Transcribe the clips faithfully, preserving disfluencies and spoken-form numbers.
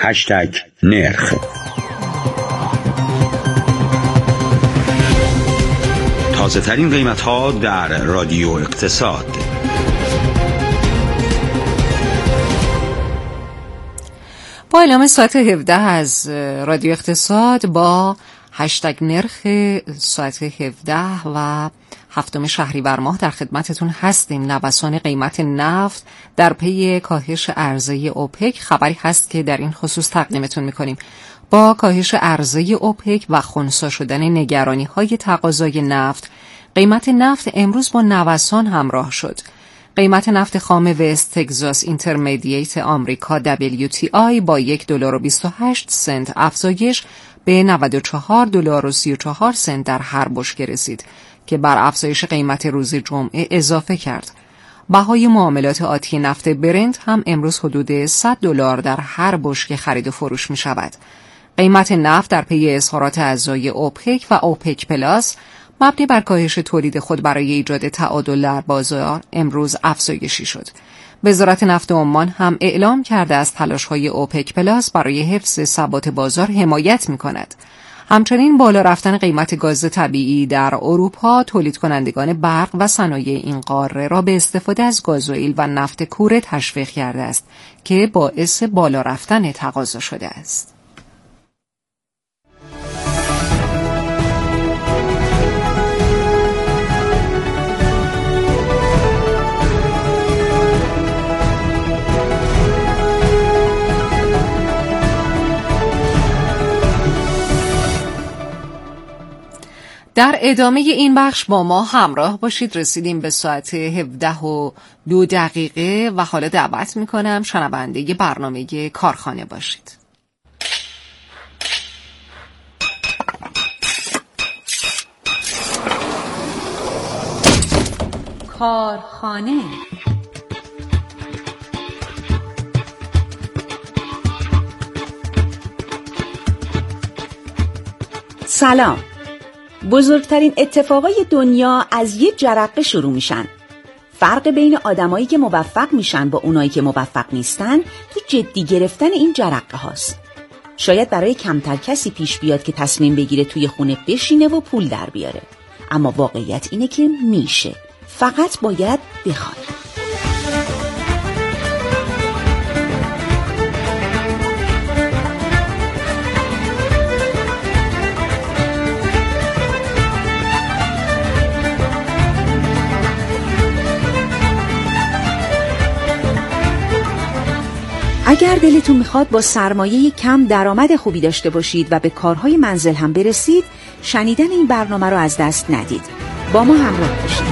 هشتگ نرخ. تازه ترین قیمت ها در رادیو اقتصاد. با اعلام ساعت هفده از رادیو اقتصاد با هشتگ نرخ ساعت هفده و هفتم شهریور ماه در خدمتتون هستیم. نوسان قیمت نفت در پی کاهش عرضه اوپک خبری هست که در این خصوص تقدیمتون میکنیم. با کاهش عرضه اوپک و خنثی شدن نگرانی‌های تقاضای نفت، قیمت نفت امروز با نوسان همراه شد. قیمت نفت خام وست تگزاس اینترمدییت آمریکا دبلیو تی آی با یک دلار و بیست و هشت سنت افزایش به نود و چهار دلار و سی و چهار سنت در هر بشکه رسید که بر افزایش قیمت روز جمعه اضافه کرد. بهای معاملات آتی نفت برنت هم امروز حدود صد دلار در هر بشکه خرید و فروش می شود. قیمت نفت در پی اظهارات اعضای اوپک و اوپک پلاس مبنی بر کاهش تولید خود برای ایجاد تعادل در بازار امروز افزایشی شد. وزارت نفت عمان هم اعلام کرده از تلاش‌های اوپک پلاس برای حفظ ثبات بازار حمایت می‌کند. همچنین بالا رفتن قیمت گاز طبیعی در اروپا تولید کنندگان برق و صنایع این قاره را به استفاده از گازوئیل و نفت کوره تشویق کرده است که باعث بالا رفتن تقاضا شده است. در ادامه این بخش با ما همراه باشید. رسیدیم به ساعت هفده و دو دقیقه و حالا دعوت میکنم شنونده برنامه کارخانه باشید. کارخانه. سلام. بزرگترین اتفاقای دنیا از یه جرقه شروع میشن. فرق بین آدمایی که موفق میشن با اونایی که موفق نیستن تو جدی گرفتن این جرقه هاست. شاید برای کمتر کسی پیش بیاد که تصمیم بگیره توی خونه بشینه و پول در بیاره، اما واقعیت اینه که میشه، فقط باید بخواد. اگر دلتون میخواد با سرمایه کم درآمد خوبی داشته باشید و به کارهای منزل هم برسید، شنیدن این برنامه رو از دست ندید. با ما همراه باشید.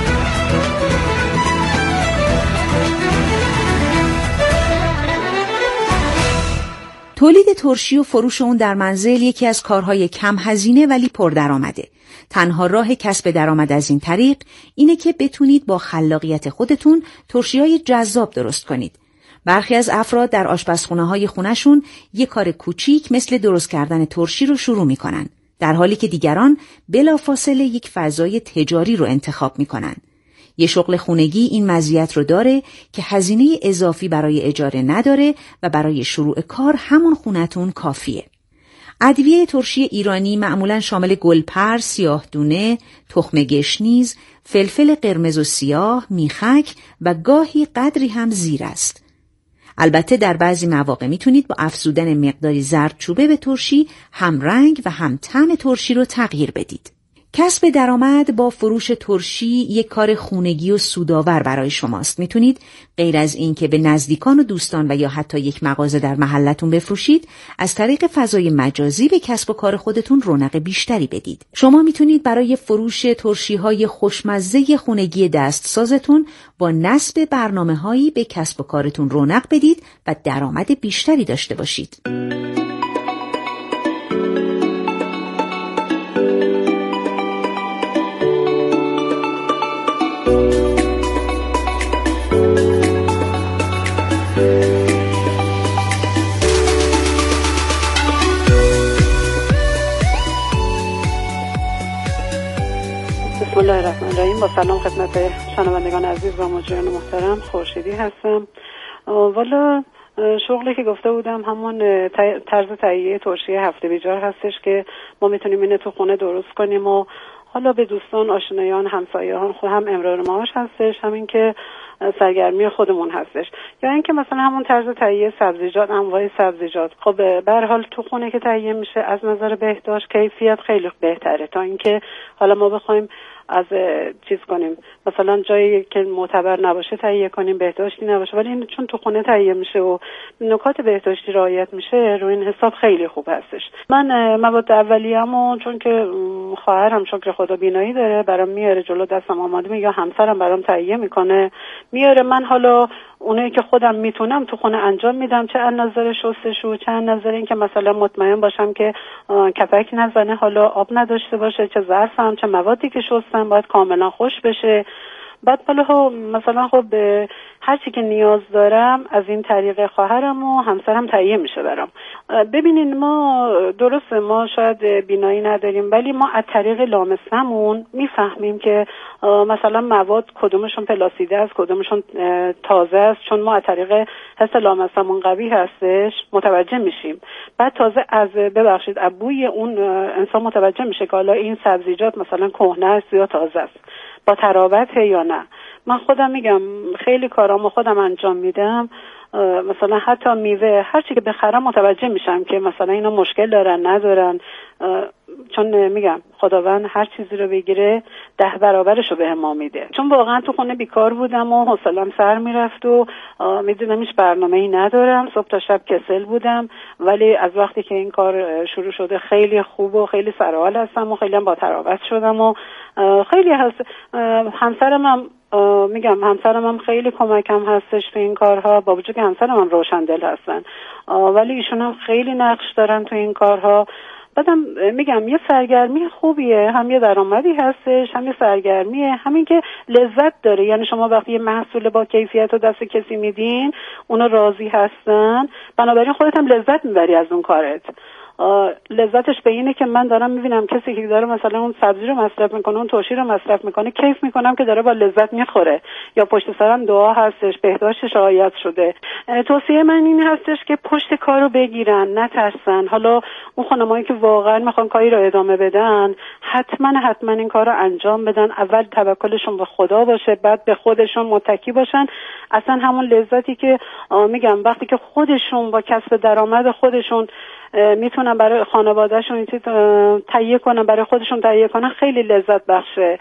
تولید ترشی و فروش اون در منزل یکی از کارهای کم هزینه ولی پردرآمده. تنها راه کسب درآمد از این طریق اینه که بتونید با خلاقیت خودتون ترشی‌های جذاب درست کنید. برخی از افراد در آشپزخونه‌های خونه‌شون یک کار کوچیک مثل درست کردن ترشی رو شروع می‌کنن، در حالی که دیگران بلافاصله یک فضای تجاری رو انتخاب می‌کنن. یه شغل خونگی این مزیت رو داره که هزینه اضافی برای اجاره نداره و برای شروع کار همون خونتون کافیه. ادویه ترشی ایرانی معمولاً شامل گلپر، سیاه دونه، تخم گشنیز، فلفل قرمز و سیاه، میخک و گاهی قدری هم زیر است. البته در بعضی مواقع میتونید با افزودن مقداری زردچوبه به ترشی هم رنگ و هم طعم ترشی رو تغییر بدید. کسب درآمد با فروش ترشی یک کار خونگی و سودآور برای شماست. میتونید غیر از این که به نزدیکان و دوستان و یا حتی یک مغازه در محلتون بفروشید، از طریق فضای مجازی به کسب و کار خودتون رونق بیشتری بدید. شما میتونید برای فروش ترشی‌های خوشمزه خونگی دستسازتون با نصب برنامه‌هایی به کسب و کارتون رونق بدید و درآمد بیشتری داشته باشید. بسم الله الرحمن الرحیم. با سلام خدمت شنوندگان عزیز و مجریان محترم، خورشیدی هستم. والا شغلی که گفته بودم همون طرز تهیه ترشی هفته بیجار هستش که ما میتونیم اینو تو خونه درست کنیم و حالا به دوستان، آشنایان، همسایه‌ها خود هم امرار معاش هستش، همین که سرگرمی خودمون هستش. یا اینکه مثلا همون طرز تهیه سبزیجات، انواع سبزیجات، خب به هر حال تو خونه که تهیه میشه از نظر بهداشت کیفیت خیلی بهتره تا اینکه حالا ما بخوایم از چیز کنیم مثلا جایی که معتبر نباشه تهیه کنیم، بهداشتی نباشه، ولی این چون تو خونه تهیه میشه و نکات بهداشتی رعایت میشه روی این حساب خیلی خوب هستش. من مواد اولیه‌مو چون که خواهرم شکر خدا بینایی داره برام میاره جلو دستم آماده میگه، همسرم برام تهیه میکنه میاره، من حالا اونایی که خودم میتونم تو خونه انجام میدم، چه از نظر شستشو، چه از نظر اینکه مثلا مطمئن باشم که کپک نزنه، حالا آب نداشته باشه، چه ظرفم، چه موادی که شستم باید کاملا خوش بشه. بعد حالا مثلا خب هر چی که نیاز دارم از این طریق خواهرم و همسرم تهیه میشه برام. ببینین ما درسته ما شاید بینایی نداریم ولی ما از طریق لامسمون میفهمیم که مثلا مواد کدومشون پلاسیده است، کدومشون تازه است، چون ما از طریق حس لامسمون قوی هستش متوجه میشیم. بعد تازه از ببخشید از بوی اون انسان متوجه میشه که حالا این سبزیجات مثلا کهنه است یا تازه است، با تراوت یا نه. من خودم میگم خیلی کارامو خودم انجام میدم، مثلا حتی میوه هر چی که بخرم متوجه میشم که مثلا اینا مشکل دارن ندارن، چون میگم خداوند هر چیزی رو بگیره ده برابرش رو به ما میده. چون واقعا تو خونه بیکار بودم و حوصله‌ام سر میرفت و میدونم هیچ برنامه‌ای ندارم، صبح تا شب کسل بودم، ولی از وقتی که این کار شروع شده خیلی خوب و خیلی سرحال هستم و خیلی هم با تراوت شدم و خیلی هست. همسرم هم میگم همسرم هم خیلی کمکم هستش تو این کارها، با وجود که همسرم هم روشندل هستن ولی ایشون هم خیلی نقش دارن تو این کارها. بعدم میگم یه سرگرمی خوبیه، هم یه درآمدی هستش، هم یه سرگرمیه، همین که لذت داره. یعنی شما وقتی یه محصول با کیفیت رو دست کسی میدین اونا راضی هستن، بنابراین خودت هم لذت میبری از اون کارت. لذتش به اینه که من دارم میبینم کسی که داره مثلا اون سبزی رو مصرف میکنه، اون ترشی رو مصرف میکنه، کیف میکنم که داره با لذت میخوره، یا پشت سرم دعا هستش بهداشتش رعایت شده. توصیه من این هستش که پشت کارو بگیرن، نترسن. حالا اون خانمایی که واقعا میخوان کاری رو ادامه بدن حتما حتما این کار رو انجام بدن. اول توکلشون به خدا باشه، بعد به خودشون متکی باشن. اصلا همون لذتی که میگم وقتی که خودشون با کسب درآمد خودشون میتونن برای خانوادهشون تهیه کنن، برای خودشون تهیه کنن، خیلی لذت بخشه.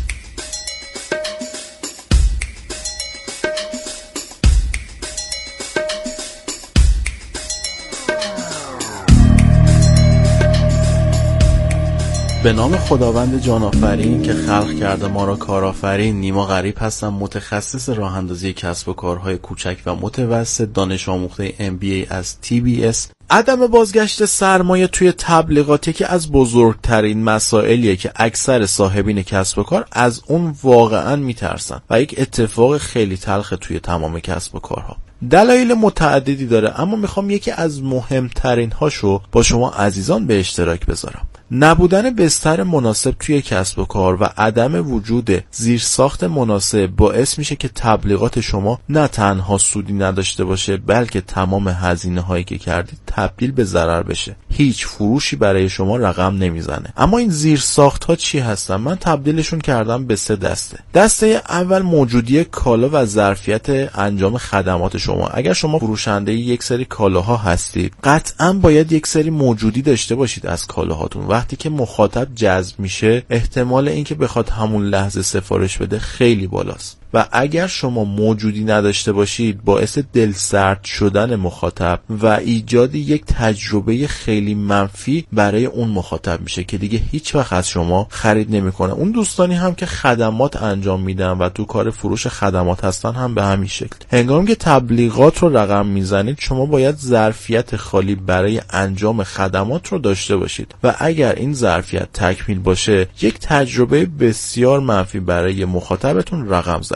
به نام خداوند جان آفرین که خلق کرده ما را کارآفرین. نیما غریب هستم، متخصص راه اندازی کسب و کارهای کوچک و متوسط، دانش آموخته ام بی ای از تی بی اس. عدم بازگشت سرمایه توی تبلیغاتی که از بزرگترین مسائلیه که اکثر صاحبین کسب و کار از اون واقعا میترسن و یک اتفاق خیلی تلخ توی تمام کسب و کارها. دلایل متعددی داره اما میخوام یکی از مهمترین هاشو با شما عزیزان به اشتراک بذارم. نبودن بستر مناسب توی کسب و کار و عدم وجود زیرساخت مناسب باعث میشه که تبلیغات شما نه تنها سودی نداشته باشه بلکه تمام هزینه هایی که کردید تبدیل به ضرر بشه. هیچ فروشی برای شما رقم نمیزنه. اما این زیرساخت ها چی هستن؟ من تبدیلشون کردم به سه دسته. دسته اول موجودی کالا و ظرفیت انجام خدمات شما. اگر شما فروشنده یک سری کالاها هستید قطعا باید یک سری موجودی داشته باشید از کالاهاتون. وقتی که مخاطب جذب میشه احتمال اینکه بخواد همون لحظه سفارش بده خیلی بالاست و اگر شما موجودی نداشته باشید باعث دلسرد شدن مخاطب و ایجاد یک تجربه خیلی منفی برای اون مخاطب میشه که دیگه هیچ وقت از شما خرید نمیکنه. اون دوستانی هم که خدمات انجام میدن و تو کار فروش خدمات هستن هم به همین شکل. هنگامی که تبلیغات رو رقم میزنید شما باید ظرفیت خالی برای انجام خدمات رو داشته باشید و اگر این ظرفیت تکمیل باشه یک تجربه بسیار منفی برای مخاطبتون رقم زده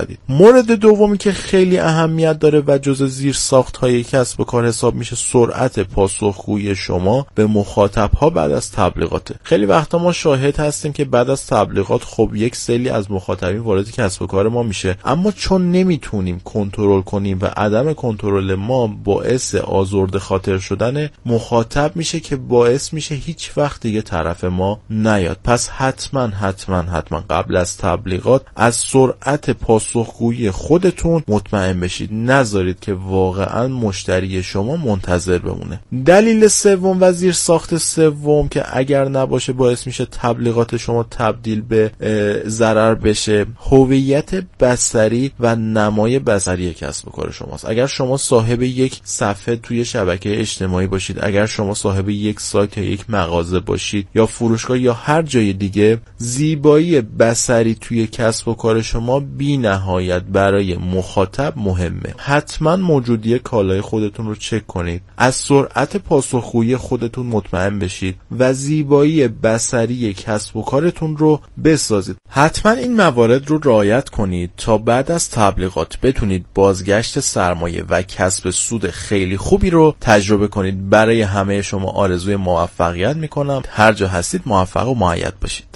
زدید. مورد دومی که خیلی اهمیت داره و جزء زیر ساخت‌های کسب و کار حساب میشه سرعت پاسخگویی شما به مخاطب‌ها بعد از تبلیغاته. خیلی وقتا ما شاهد هستیم که بعد از تبلیغات خب یک سری از مخاطبین وارد کسب و کار ما میشه، اما چون نمیتونیم کنترل کنیم و عدم کنترل ما باعث آزرده خاطر شدن مخاطب میشه که باعث میشه هیچ وقت دیگه طرف ما نیاد. پس حتما حتما حتما قبل از تبلیغات از سرعت پاسخگویی خودتون مطمئن بشید، نذارید که واقعا مشتری شما منتظر بمونه. دلیل سوم و زیر ساخت سوم که اگر نباشه باعث میشه تبلیغات شما تبدیل به ضرر بشه، هویت بصری و نمای بصری کسب و کار شماست. اگر شما صاحب یک صفحه توی شبکه اجتماعی باشید، اگر شما صاحب یک سایت یا یک مغازه باشید یا فروشگاه یا هر جای دیگه، زیبایی بصری توی کسب و کار شما بی نهایت برای مخاطب مهمه. حتما موجودی کالای خودتون رو چک کنید، از سرعت پاسخگویی خودتون مطمئن بشید و زیبایی بصری کسب و کارتون رو بسازید. حتما این موارد رو رعایت کنید تا بعد از تبلیغات بتونید بازگشت سرمایه و کسب سود خیلی خوبی رو تجربه کنید. برای همه شما آرزوی موفقیت میکنم. هر جا هستید موفق و مؤید باشید.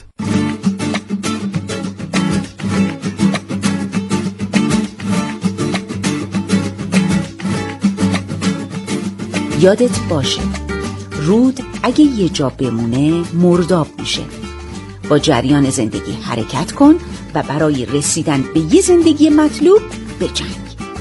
یادت باشه رود اگه یه جا بمونه مرداب میشه. با جریان زندگی حرکت کن و برای رسیدن به یه زندگی مطلوب بجنگ.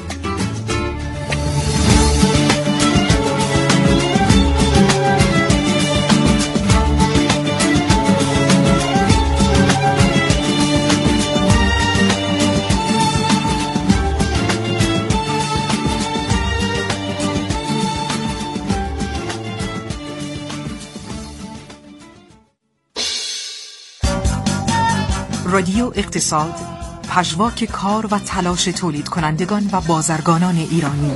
رادیو اقتصاد، پژواک کار و تلاش تولید کنندگان و بازرگانان ایرانی.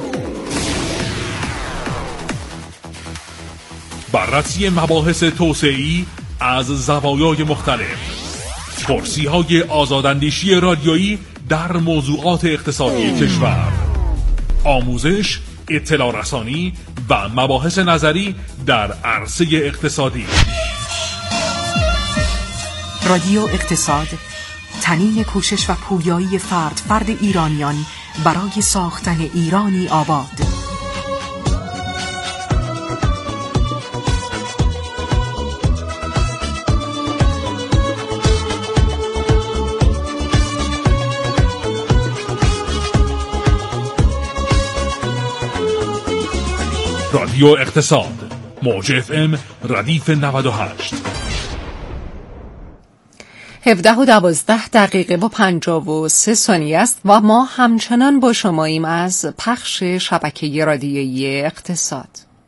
بررسی مباحث توسعه‌ای از زوایای مختلف، پرسی‌های آزاداندیشی رادیویی در موضوعات اقتصادی کشور، آموزش، اطلاع رسانی و مباحث نظری در عرصه اقتصادی. رادیو اقتصاد، تنین کوشش و پویایی فرد فرد ایرانیان برای ساختن ایرانی آباد. رادیو اقتصاد، موج اف ام ردیف نود و هشت. هفده و دوازده دقیقه با پنجاه و سه ثانیه است و ما همچنان با شماییم از پخش شبکه رادیویی اقتصاد.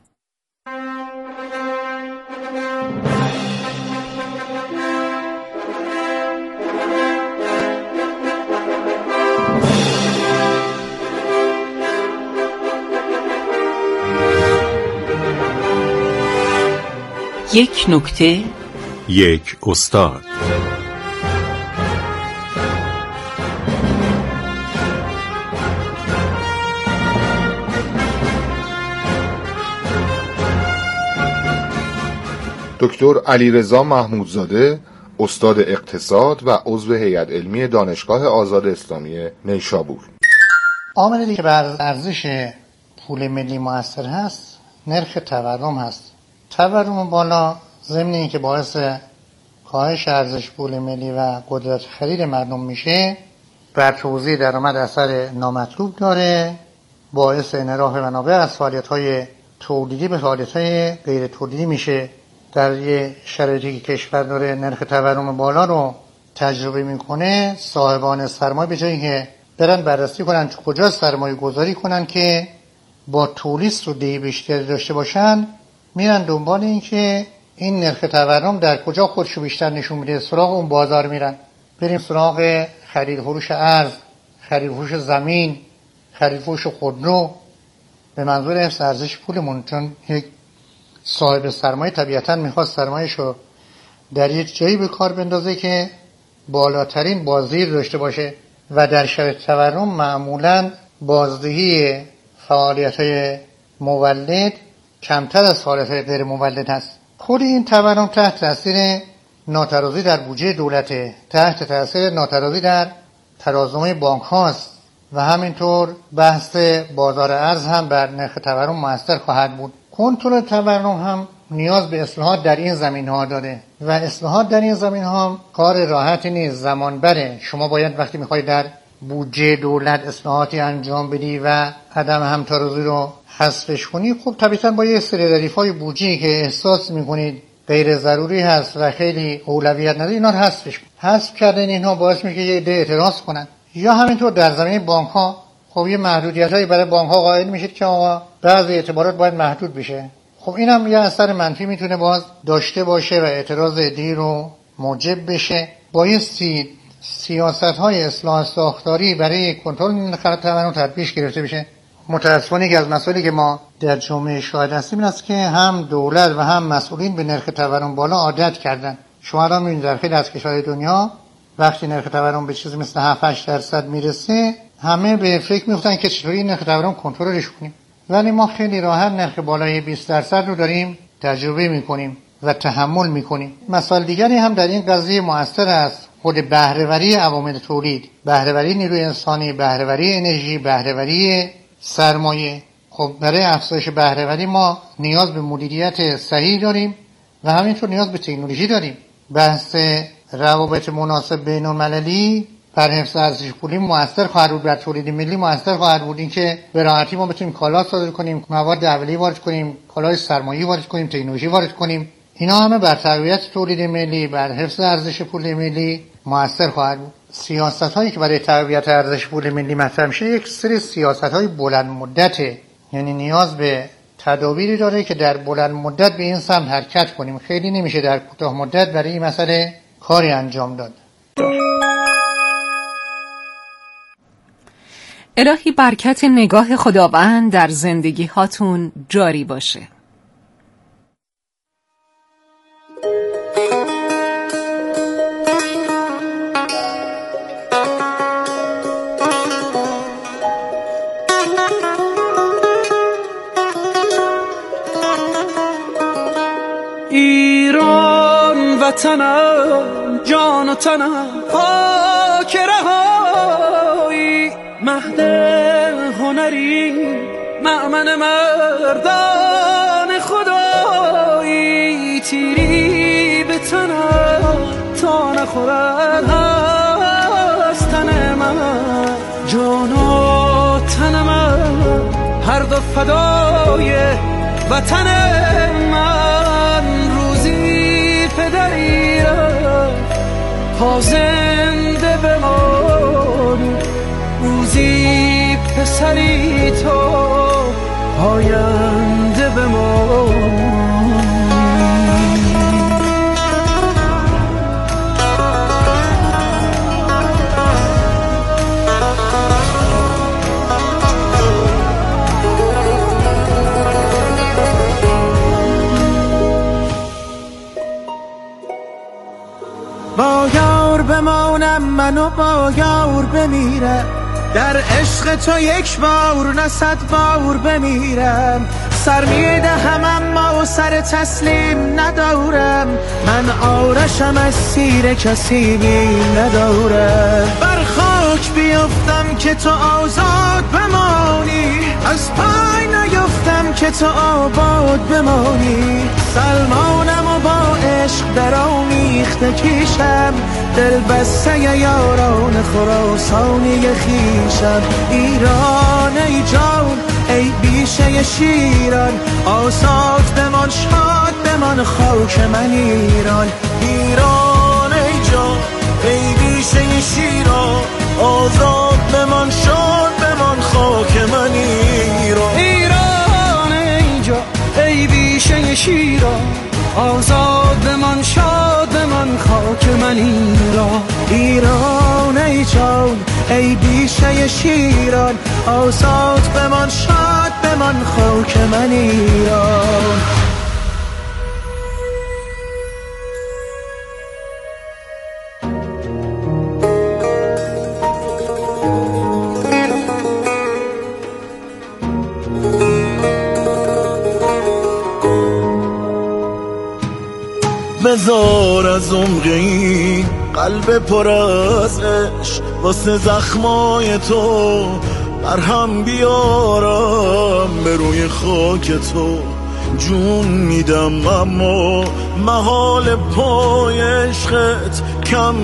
یک نکته، یک استاد. دکتر علیرضا محمودزاده، استاد اقتصاد و عضو هیئت علمی دانشگاه آزاد اسلامی نیشابور. عاملی که بر ارزش پول ملی مؤثر هست نرخ تورم هست. تورم بالا ضمن اینکه باعث کاهش ارزش پول ملی و قدرت خرید مردم میشه، بر توزیع درآمد اثر نامطلوب داره، باعث انحراف منابع از فعالیت‌های تولیدی به فعالیت‌های غیر تولیدی میشه. در یه شرایطی که کشور داره نرخ تورم بالا رو تجربه میکنه، صاحبان سرمایه به جایی که برن بررسی کنن کجا سرمایه گذاری کنن که با تولید سودی بیشتری داشته باشن، میرن دنبال این که این نرخ تورم در کجا خودشو بیشتر نشون میده، سراغ اون بازار میرن. بریم سراغ خرید فروش ارز، خرید فروش زمین، خرید فروش خودرو به منظور حفظ ارزش پولمون. چون یک صاحب سرمایه طبیعتاً میخواد سرمایه‌شو در یک جایی به کار بندازه که بالاترین بازدهی داشته باشه. و در شب تورم معمولا بازدهی فعالیت‌های مولد کمتر از فعالیت‌های غیر مولد هست. خود این تورم تحت تاثیر ناترازی در بودجه دولته، تحت تاثیر ناترازی در ترازنامه بانک هاست و همینطور بحث بازار ارز هم بر نرخ تورم مؤثر خواهد بود. کنترل تورم هم نیاز به اصلاحات در این زمین ها داره و اصلاحات در این زمین ها کار راحتی نیست، زمان بره. شما باید وقتی میخوای در بودجه دولت اصلاحاتی انجام بدی و عدم همترازی رو حذفش کنی، خب طبیعتا با یه سری ردیف‌های بودجه‌ای که احساس میکنید غیر ضروری هست و خیلی اولویت نداره، اینا رو حذفش کنید. حذف کردن اینها باعث میشه یه عده اعتراض کنن. یا همینطور در زمینه بانک ها خب یه محدودیت‌هایی برای بانک ها قائل میشید که آقا بعضی اعتبارات باید محدود بشه. خب اینم یه اثر منفی میتونه باز داشته باشه و اعتراض عده‌ای رو موجب بشه. بایستی سیاست‌های اصلاح ساختاری برای کنترل نرخ تورم تطبیق گرفته بشه. متأسفانه که از مسائلی که ما در جامعه شاهد هستیم این است که هم دولت و هم مسئولین به نرخ تورم بالا عادت کردن. شما الان می‌بینید در خیلی از کشورهای دنیا وقتی نرخ تورم به چیزی مثل هفت هشت درصد میرسه، همه به فکر می‌افتن که چطوری نرخ تورم کنترلش کنیم. ولی ما خیلی راحت نرخ بالای بیست درصد رو داریم تجربه می‌کنیم و تحمل می‌کنیم. مسائل دیگری هم در این قضیه مؤثر است. خود بهره‌وری عوامل تولید، بهره‌وری نیروی انسانی، بهره‌وری انرژی، بهره‌وری سرمایه. خب برای افزایش بهره‌وری ما نیاز به مدیریت صحیح داریم و همینطور نیاز به تکنولوژی داریم. بحث روابط مناسب بین‌المللی بر حفظ ارزش پولی مؤثر خواهد بود، بر تولید ملی مؤثر خواهد بود. این که به راحتی ما بتونیم کالا صادر کنیم، مواد اولیه وارد کنیم، کالای سرمایه‌ای وارد کنیم، تکنولوژی وارد کنیم، اینا همه بر تقویت تولید ملی، بر حفظ ارزش پول ملی مؤثر خواهد بود. سیاست‌هایی که برای تقویت ارزش پول ملی مطرح میشه یک سری سیاست‌های بلند مدته، یعنی نیاز به تدابیری داره که در بلند مدت به این سمت حرکت کنیم. خیلی نمیشه در کوتاه مدت برای این مسئله کاری انجام داد. الهی برکت نگاه خداوند در زندگی هاتون جاری باشه. ایران وطنم، جان و تنم، خاک رهایی، مهد هنری، مأمن مردان خدایی، تیری به تنم تا نخورد از تن من، جان و تن من هر دو فدای وطن من. روزی پدری رفت تا زنده بمانی، روزی پسری تو آینده بمانی. با یار بمانم منو با یار بمیرم، در عشق تو یک بار نه صد بار بمیرم. سر میدهم اما سر تسلیم ندارم، من آرشم از سیر کسی بیم ندارم. بر خاک بیفتم که تو آزاد بمانی، از پای نیفتم که تو آباد بمانی. سلمانم و با عشق در آمیخته کیشم، دل بسته یاران خراسانی خیشم. ایران ای جان ای بیشه شیران، آزاد بمان شاد بمان خاک من ایران. ایران ای جان ای بیشه شیران، آزاد بمان شاد بمان خاک من ایران. ایران ای جان ای بیشه شیران، آزاد بمان شاد بمان خاک من ایران. ایران ای جان ای بیشه شیران، آزاد بمان شاد بمان خاک من ایران. بذار از عمق این قلب پر از عشق واسه زخمای تو مرهم بیارم به روی خاک تو. جون میدم اما محال پای عشقت کم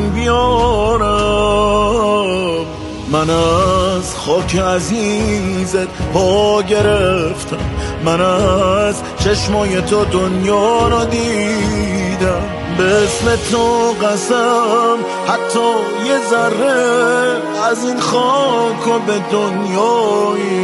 بیارم. من از خاک عزیزت پا گرفتم، من از چشمای تو دنیا را دیدم. به اسم تو قسم حتی یه ذره از این خاک و به دنیایی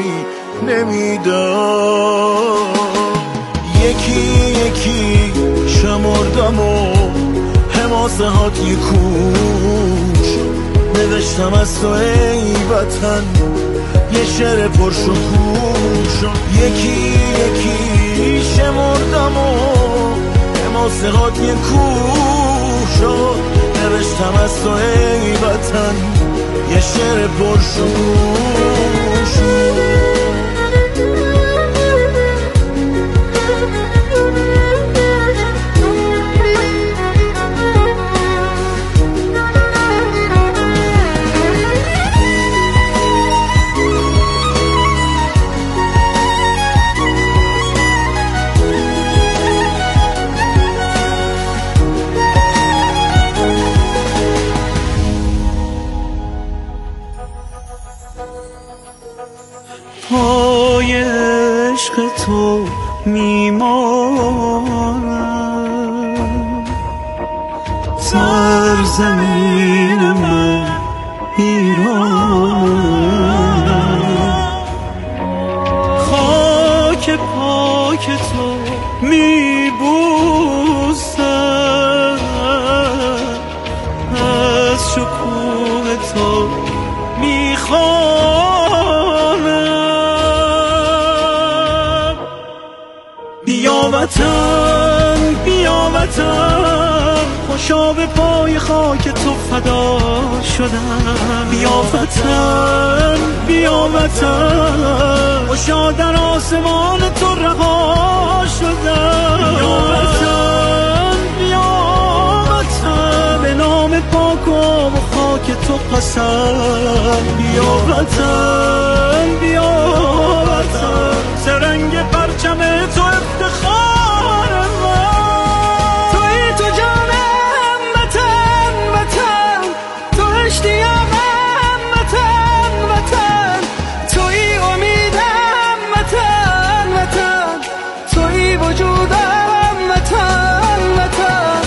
نمیدم. یکی یکی شمردم و حماسه هات یه کوش نوشتم از تو ای وطن یه شعر پرشکوش. یکی یکی شمردم و حماسه هات یه کوش نوشتم از تو ای وطن یه شعر پرشکوش. پای عشق تو میمانم، سرزمین من ایرانم. خاک پاک تو میبوسم، از شکوه تو میخوانم. بیا وطن بیا وطن خوشا به پای خاک تو فدا شدم. بیا وطن بیا وطن خوشا در آسمان تو رها شدم. بیا وطن بیا وطن به نام پاک و خاک تو قسم. بیا وطن بیا وطن سرنگ پرچم تو افتخار من. توی تو جانم وطن وطن تو اشتیاقم وطن وطن توی امیدم وطن وطن توی وجودم وطن وطن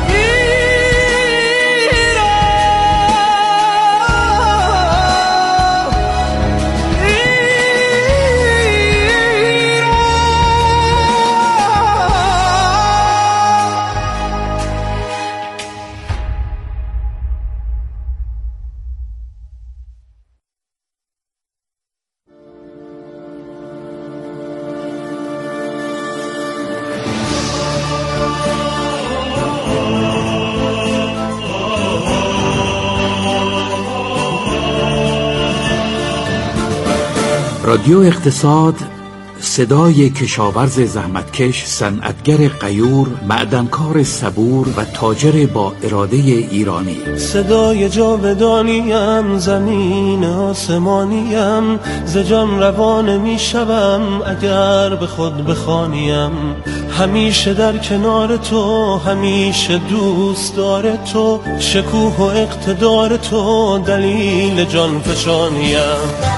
رادیو اقتصاد، صدای کشاورز زحمتکش، صنعتگر غیور، معدنکار صبور و تاجر با اراده ایرانی. صدای جاودانیم، زمین آسمانیم، ز جان روان می شوم اگر به خود بخوانیم. همیشه در کنار تو، همیشه دوست دار تو، شکوه و اقتدار تو دلیل جان فشانیم.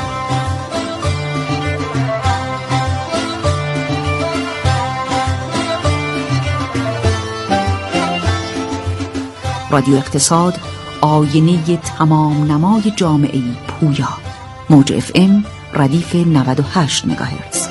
رادیو اقتصاد، آینه تمام نمای جامعه پویا. موج اف ام ردیف نود و هشت مگاهرتز.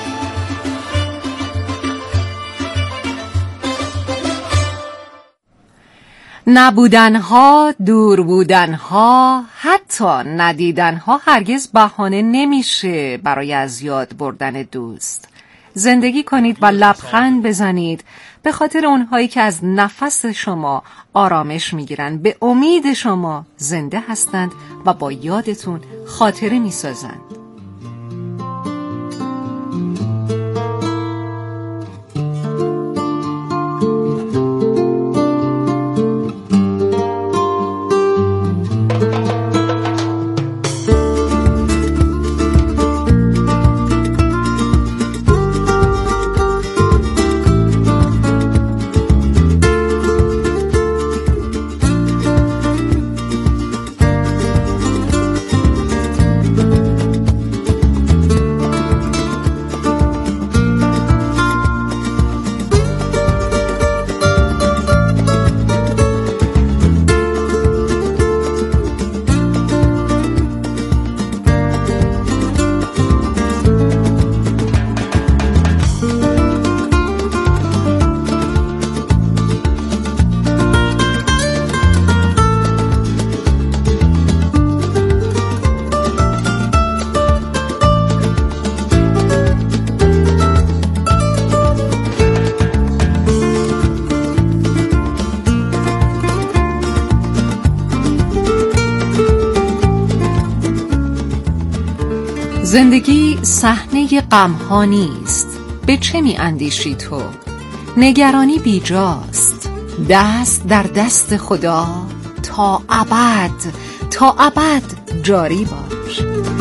نبودنها، دور بودنها، حتی ندیدنها هرگز بهانه نمیشه برای از یاد بردن دوست. زندگی کنید و لبخند بزنید به خاطر اونهایی که از نفس شما آرامش میگیرن، به امید شما زنده هستند و با یادتون خاطره میسازند. زندگی صحنه غم‌ها نیست، به چه می اندیشی تو؟ نگرانی بیجاست، دست در دست خدا، تا ابد تا ابد جاری باش.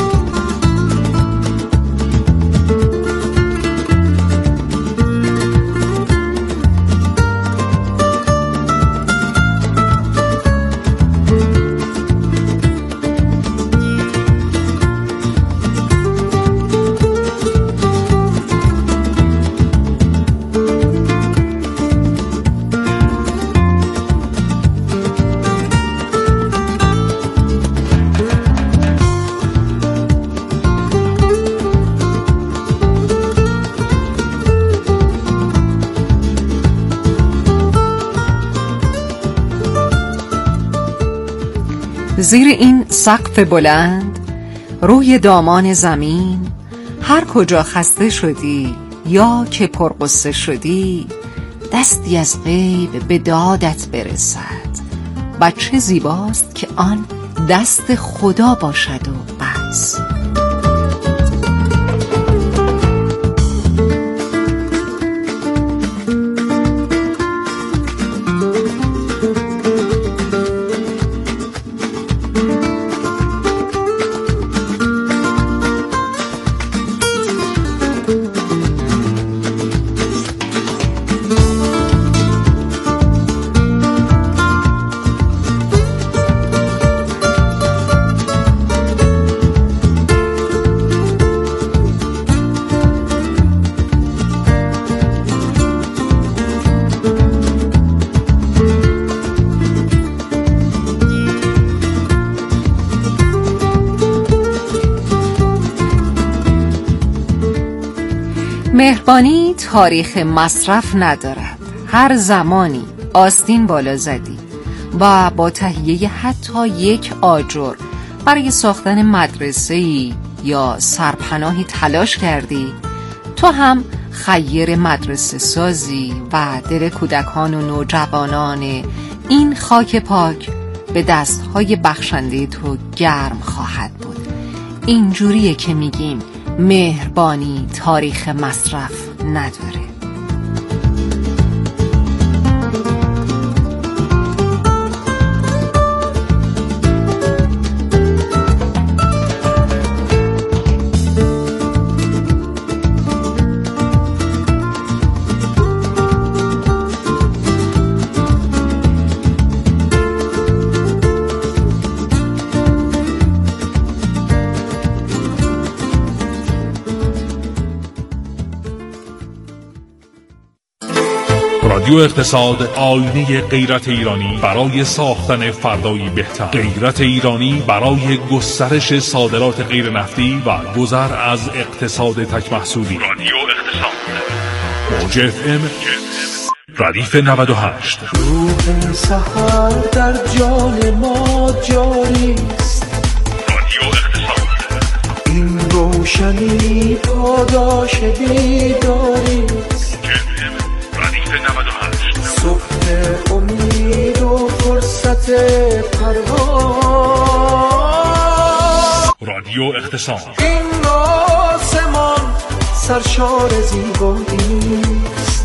زیر این سقف بلند، روی دامان زمین، هر کجا خسته شدی یا که پرقصه شدی، دستی از غیب به دادت برسد. بچه زیباست که آن دست خدا باشد و بس. مهربانی تاریخ مصرف ندارد. هر زمانی آستین بالا زدی و با تهیه حتی یک آجر برای ساختن مدرسه‌ای یا سرپناهی تلاش کردی، تو هم خیر مدرسه سازی و دل کودکان و نوجوانان این خاک پاک به دستهای بخشنده تو گرم خواهد بود. اینجوریه که میگیم مهربانی تاریخ مصرف نداره. رادیو اقتصاد، آینه غیرت ایرانی برای ساختن فردایی بهتر. غیرت ایرانی برای گسترش صادرات غیر نفتی و گذر از اقتصاد تک محصولی. رادیو اقتصاد، موج اف ام ردیف نود و هشت. روح سحر در جان ما جاری است. رادیو اقتصاد، این روشنی پاداش بیداری است. صبح امید و فرصت پرواز. رادیو اقتصاد، این آسمان سرشار زیبایی است.